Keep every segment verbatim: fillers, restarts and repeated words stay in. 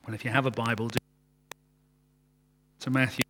Well, if you have a Bible, do to Matthew.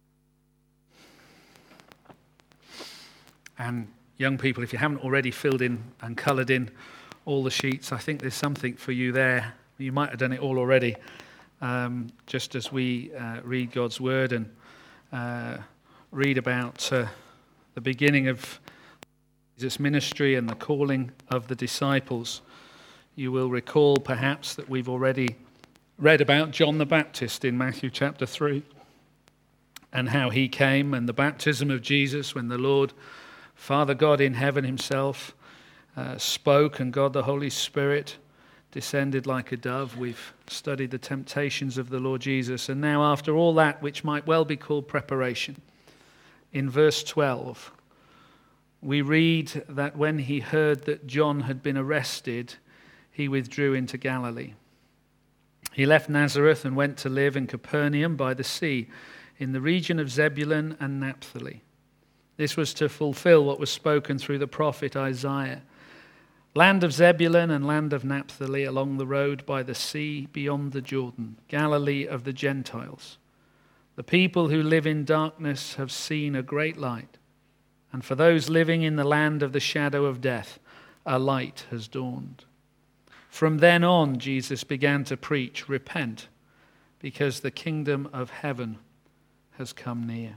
And young people, if you haven't already filled in and coloured in all the sheets, I think there's something for you there. You might have done it all already, um, just as we uh, read God's Word and uh, read about uh, the beginning of Jesus' ministry and the calling of the disciples. You will recall perhaps that we've already read about John the Baptist in Matthew chapter three and how he came and the baptism of Jesus when the Lord, Father God in heaven himself, uh, spoke, and God the Holy Spirit descended like a dove. We've studied the temptations of the Lord Jesus, and now after all that, which might well be called preparation, in verse twelve, we read that when he heard that John had been arrested, he withdrew into Galilee. He left Nazareth and went to live in Capernaum by the sea, in the region of Zebulun and Naphtali. This was to fulfill what was spoken through the prophet Isaiah. Land of Zebulun and land of Naphtali, along the road by the sea beyond the Jordan, Galilee of the Gentiles. The people who live in darkness have seen a great light, and for those living in the land of the shadow of death, a light has dawned. From then on, Jesus began to preach, "Repent, because the kingdom of heaven has come near."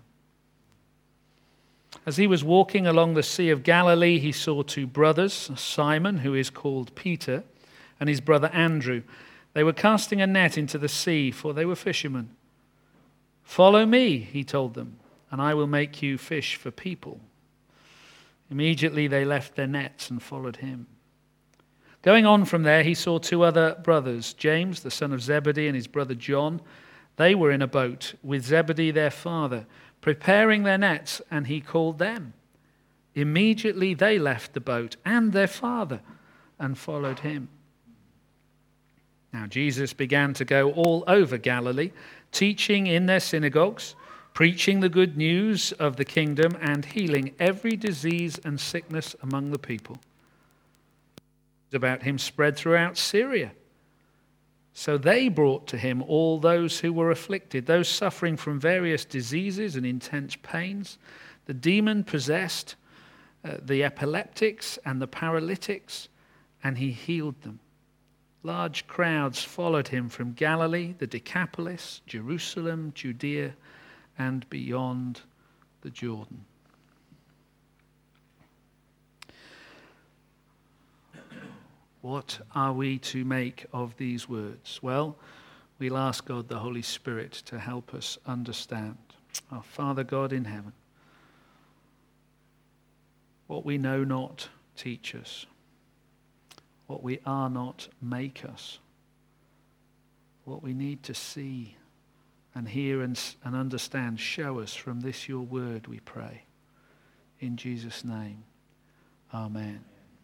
As he was walking along the Sea of Galilee, he saw two brothers, Simon, who is called Peter, and his brother Andrew. They were casting a net into the sea, for they were fishermen. "Follow me," he told them, "and I will make you fish for people." Immediately they left their nets and followed him. Going on from there, he saw two other brothers, James, the son of Zebedee, and his brother John. They were in a boat with Zebedee their father, preparing their nets, and he called them. Immediately they left the boat and their father and followed him. Now Jesus began to go all over Galilee, teaching in their synagogues, preaching the good news of the kingdom, and healing every disease and sickness among the people. About him spread throughout Syria. So they brought to him all those who were afflicted, those suffering from various diseases and intense pains, the demon-possessed, uh, the epileptics and the paralytics, and he healed them. Large crowds followed him from Galilee, the Decapolis, Jerusalem, Judea, and beyond the Jordan. What are we to make of these words? Well, we'll ask God the Holy Spirit to help us understand. Our Father God in heaven, what we know not, teach us. What we are not, make us. What we need to see and hear and, and understand, show us from this your word, we pray. In Jesus' name, amen.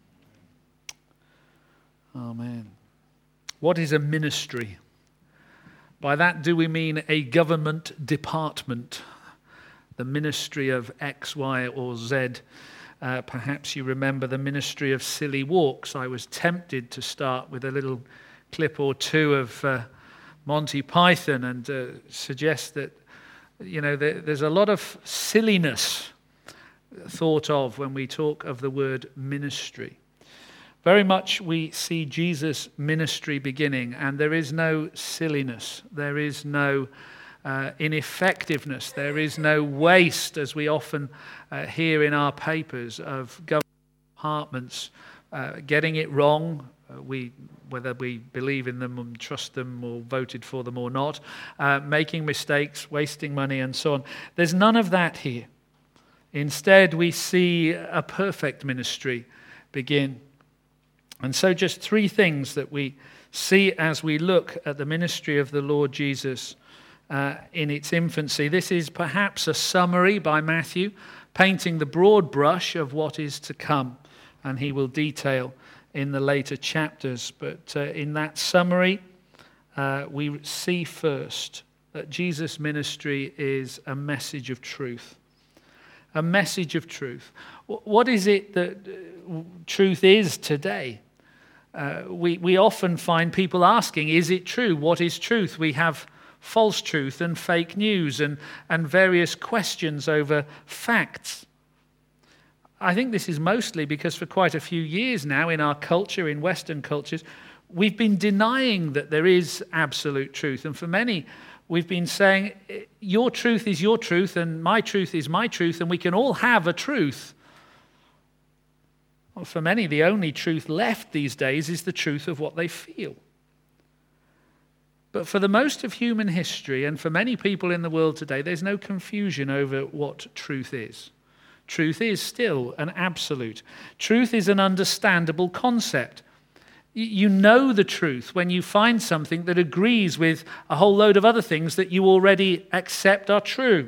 Amen. What is a ministry? By that do we mean a government department, the ministry of X, Y, or Z. Uh, perhaps you remember the ministry of silly walks. I was tempted to start with a little clip or two of uh, Monty Python and uh, suggest that, you know, there, there's a lot of silliness thought of when we talk of the word ministry. Very much we see Jesus' ministry beginning, and there is no silliness, there is no uh, ineffectiveness, there is no waste, as we often uh, hear in our papers, of government departments uh, getting it wrong, uh, we, whether we believe in them and trust them or voted for them or not, uh, making mistakes, wasting money, and so on. There's none of that here. Instead, we see a perfect ministry begin. And so just three things that we see as we look at the ministry of the Lord Jesus uh, in its infancy. This is perhaps a summary by Matthew, painting the broad brush of what is to come, and he will detail in the later chapters. But uh, in that summary, uh, we see first that Jesus' ministry is a message of truth. A message of truth. What is it that truth is today? Uh, we, we often find people asking, is it true? What is truth? We have false truth and fake news and, and various questions over facts. I think this is mostly because for quite a few years now in our culture, in Western cultures, we've been denying that there is absolute truth. And for many, we've been saying, your truth is your truth and my truth is my truth, and we can all have a truth. Well, for many, the only truth left these days is the truth of what they feel. But for the most of human history, and for many people in the world today, there's no confusion over what truth is. Truth is still an absolute. Truth is an understandable concept. You know the truth when you find something that agrees with a whole load of other things that you already accept are true.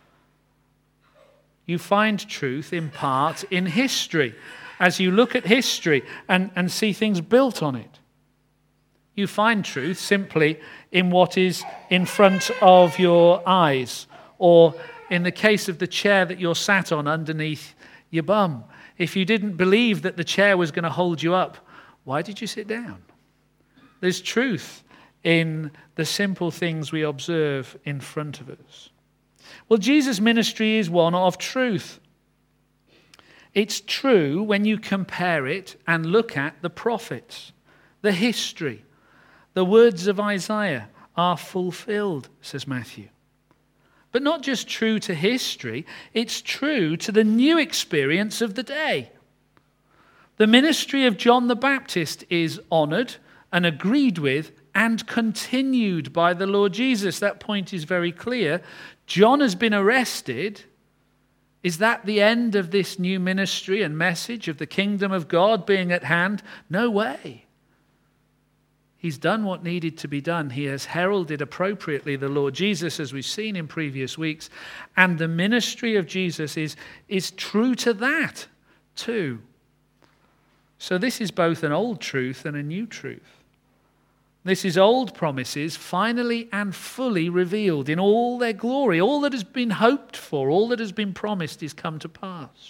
You find truth in part in history, as you look at history and, and see things built on it. You find truth simply in what is in front of your eyes, or in the case of the chair that you're sat on underneath your bum. If you didn't believe that the chair was going to hold you up, why did you sit down? There's truth in the simple things we observe in front of us. Well, Jesus' ministry is one of truth. It's true when you compare it and look at the prophets, the history. The words of Isaiah are fulfilled, says Matthew. But not just true to history, it's true to the new experience of the day. The ministry of John the Baptist is honoured and agreed with and continued by the Lord Jesus. That point is very clear. John has been arrested. Is that the end of this new ministry and message of the kingdom of God being at hand? No way. He's done what needed to be done. He has heralded appropriately the Lord Jesus, as we've seen in previous weeks. And the ministry of Jesus is, is true to that too. So this is both an old truth and a new truth. This is old promises finally and fully revealed in all their glory. All that has been hoped for, all that has been promised is come to pass.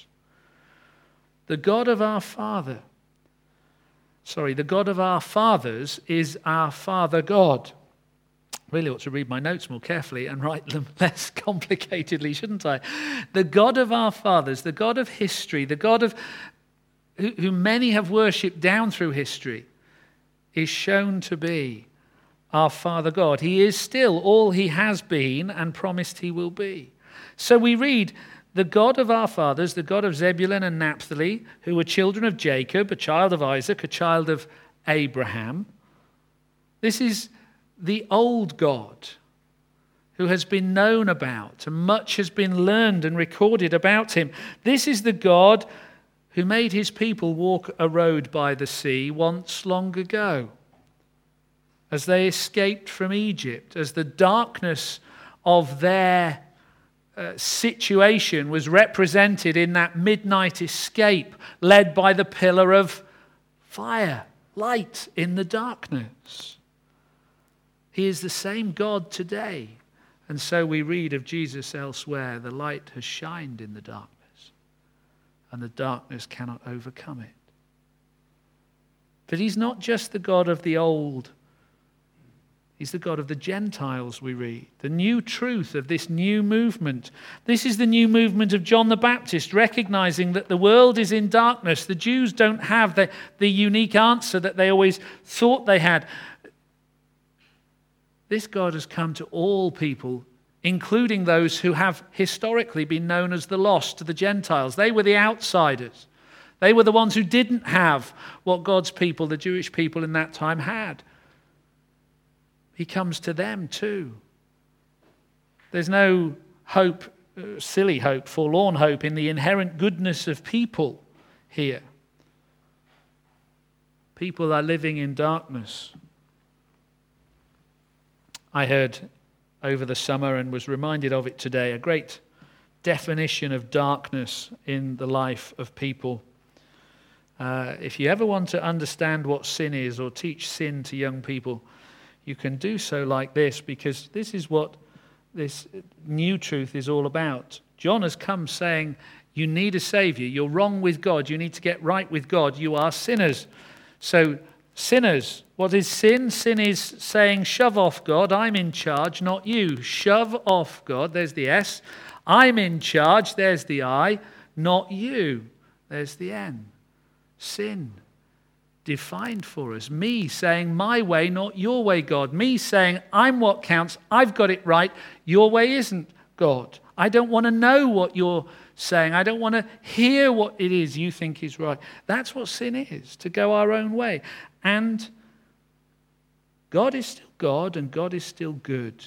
The God of our Father Sorry, the God of our fathers is our Father God. Really ought to read my notes more carefully and write them less complicatedly, shouldn't I? The God of our fathers, the God of history, the God of who, who many have worshipped down through history, is shown to be our Father God. He is still all he has been and promised he will be. So we read, the God of our fathers, the God of Zebulun and Naphtali, who were children of Jacob, a child of Isaac, a child of Abraham. This is the old God who has been known about, and much has been learned and recorded about him. This is the God who made his people walk a road by the sea once long ago, as they escaped from Egypt, as the darkness of their Uh, situation was represented in that midnight escape led by the pillar of fire, light in the darkness. He is the same God today. And so we read of Jesus elsewhere, the light has shined in the darkness, and the darkness cannot overcome it. But he's not just the God of the old. He's the God of the Gentiles, we read. The new truth of this new movement. This is the new movement of John the Baptist, recognizing that the world is in darkness. The Jews don't have the, the unique answer that they always thought they had. This God has come to all people, including those who have historically been known as the lost, the Gentiles. They were the outsiders. They were the ones who didn't have what God's people, the Jewish people in that time, had. He comes to them too. There's no hope, uh, silly hope, forlorn hope in the inherent goodness of people here. People are living in darkness. I heard over the summer and was reminded of it today, a great definition of darkness in the life of people. Uh, if you ever want to understand what sin is or teach sin to young people, you can do so like this, because this is what this new truth is all about. John has come saying, you need a Savior. You're wrong with God. You need to get right with God. You are sinners. So Sinners. What is sin? Sin is saying, shove off, God. I'm in charge, not you. Shove off, God. There's the S. I'm in charge. There's the I. Not you. There's the N. Sin. Defined for us. Me saying, my way, not your way, God. Me saying, I'm what counts. I've got it right. Your way isn't, God. I don't want to know what you're saying. I don't want to hear what it is you think is right. That's what sin is, to go our own way. And God is still God and God is still good.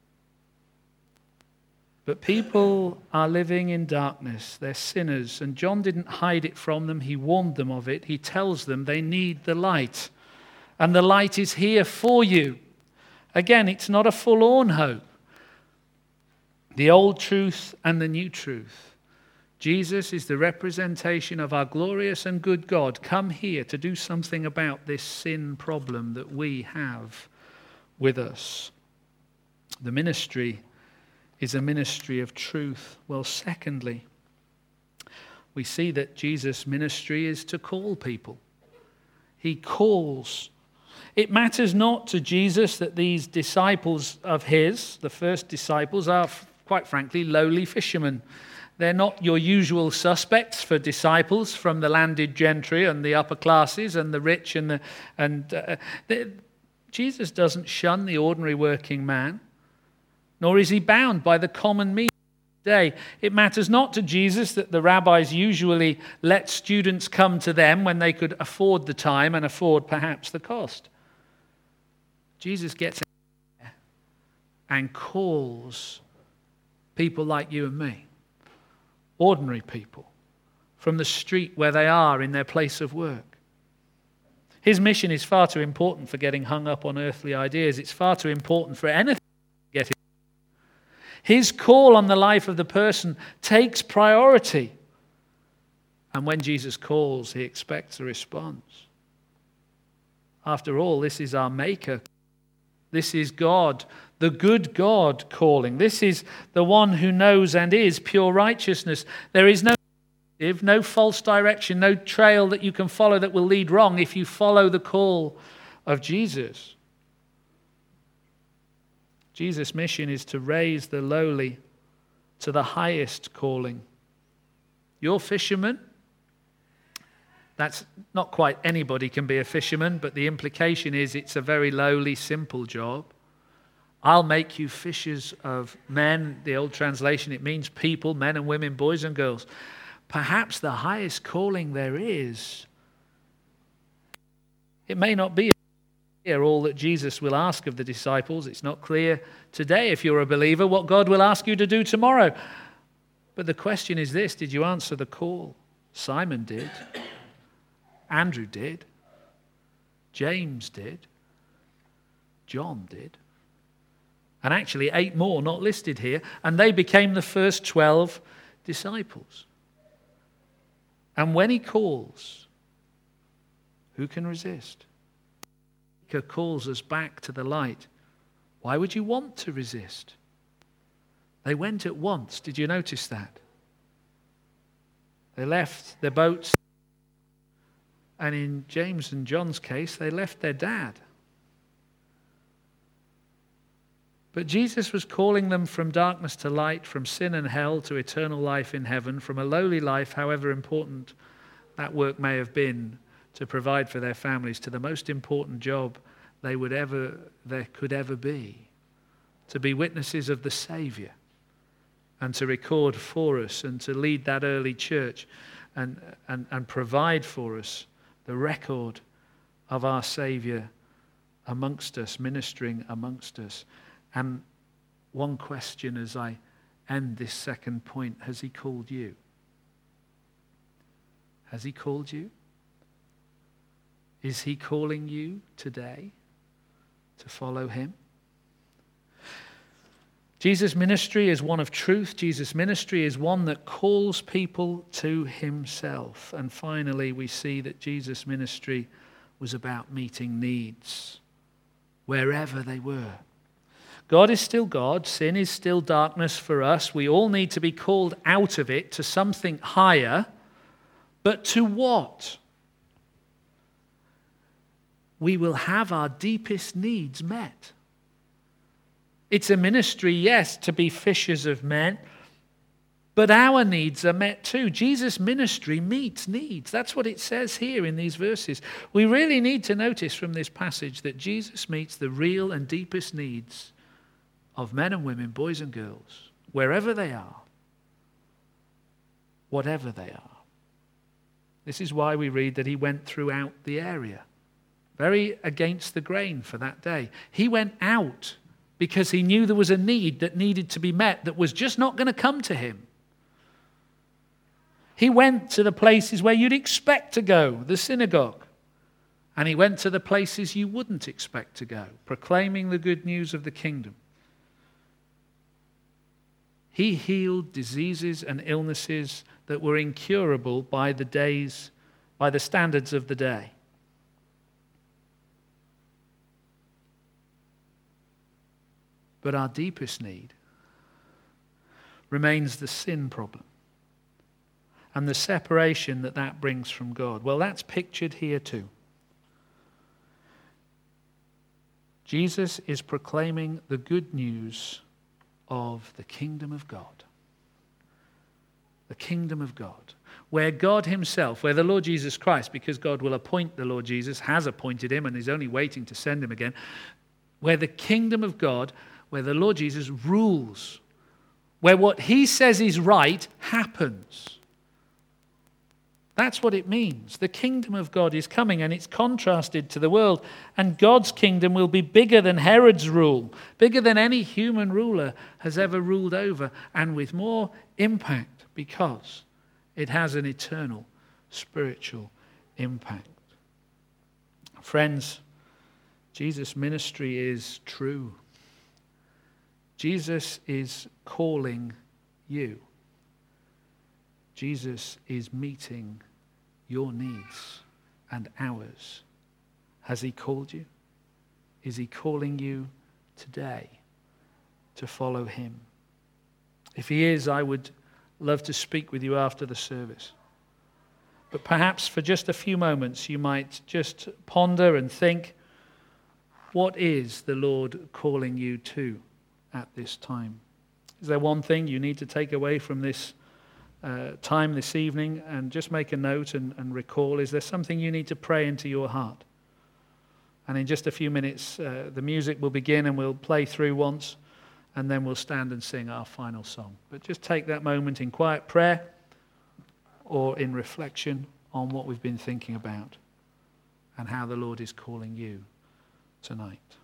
But people are living in darkness. They're sinners. And John didn't hide it from them. He warned them of it. He tells them they need the light. And the light is here for you. Again, it's not a forlorn hope. The old truth and the new truth. Jesus is the representation of our glorious and good God, come here to do something about this sin problem that we have with us. The ministry is a ministry of truth. Well, secondly, we see that Jesus' ministry is to call people. He calls. It matters not to Jesus that these disciples of his, the first disciples, are quite frankly lowly fishermen. They're not your usual suspects for disciples from the landed gentry and the upper classes and the rich and the and uh, the, Jesus doesn't shun the ordinary working man, nor is he bound by the common meaning of the day. It matters not to Jesus that the rabbis usually let students come to them when they could afford the time and afford perhaps the cost. Jesus gets out there and calls people like you and me. Ordinary people from the street where they are in their place of work. His mission is far too important for getting hung up on earthly ideas. It's far too important for anything to get it. His call on the life of the person takes priority. And when Jesus calls, he expects a response. After all, this is our Maker. This is God, the good God calling. This is the one who knows and is pure righteousness. There is no no false direction, no trail that you can follow that will lead wrong if you follow the call of Jesus. Jesus' mission is to raise the lowly to the highest calling. You're fishermen. That's not quite anybody can be a fisherman, but the implication is it's a very lowly, simple job. I'll make you fishers of men. The old translation, it means people, men and women, boys and girls. Perhaps the highest calling there is. It may not be all that Jesus will ask of the disciples. It's not clear today, if you're a believer, what God will ask you to do tomorrow. But the question is this: did you answer the call? Simon did. Andrew did. James did. John did. And actually eight more not listed here. And they became the first twelve disciples. And when he calls, who can resist? He calls us back to the light. Why would you want to resist? They went at once. Did you notice that? They left their boats. And in James and John's case, they left their dad. But Jesus was calling them from darkness to light, from sin and hell to eternal life in heaven, from a lowly life, however important that work may have been to provide for their families, to the most important job they would ever, there could ever be, to be witnesses of the Savior and to record for us and to lead that early church and, and, and provide for us the record of our Savior amongst us, ministering amongst us. And one question as I end this second point: has he called you? Has he called you? Is he calling you today to follow him? Jesus' ministry is one of truth. Jesus' ministry is one that calls people to himself. And finally, we see that Jesus' ministry was about meeting needs wherever they were. God is still God. Sin is still darkness for us. We all need to be called out of it to something higher. But to what? we will have our deepest needs met. It's a ministry, yes, to be fishers of men, but our needs are met too. Jesus' ministry meets needs. That's what it says here in these verses. We really need to notice from this passage that Jesus meets the real and deepest needs of men and women, boys and girls, wherever they are, whatever they are. This is why we read that he went throughout the area, very against the grain for that day. He went out because he knew there was a need that needed to be met that was just not going to come to him. He went to the places where you'd expect to go, the synagogue. And he went to the places you wouldn't expect to go, proclaiming the good news of the kingdom. He healed diseases and illnesses that were incurable by the days, by the standards of the day. But our deepest need remains the sin problem and the separation that that brings from God. Well, that's pictured here too. Jesus is proclaiming the good news of the kingdom of God. The kingdom of God. Where God himself, where the Lord Jesus Christ, because God will appoint the Lord Jesus, has appointed him and is only waiting to send him again, where the kingdom of God, where the Lord Jesus rules, where what he says is right happens. That's what it means. The kingdom of God is coming, and it's contrasted to the world. And God's kingdom will be bigger than Herod's rule, bigger than any human ruler has ever ruled over, and with more impact because it has an eternal spiritual impact. Friends, Jesus' ministry is true. Jesus is calling you. Jesus is meeting your needs and ours. Has he called you? Is he calling you today to follow him? If he is, I would love to speak with you after the service. But perhaps for just a few moments you might just ponder and think, what is the Lord calling you to at this time? Is there one thing you need to take away from this uh, time this evening and just make a note and, and recall? Is there something you need to pray into your heart? And in just a few minutes, uh, the music will begin and we'll play through once, and then we'll stand and sing our final song. But just take that moment in quiet prayer or in reflection on what we've been thinking about and how the Lord is calling you tonight.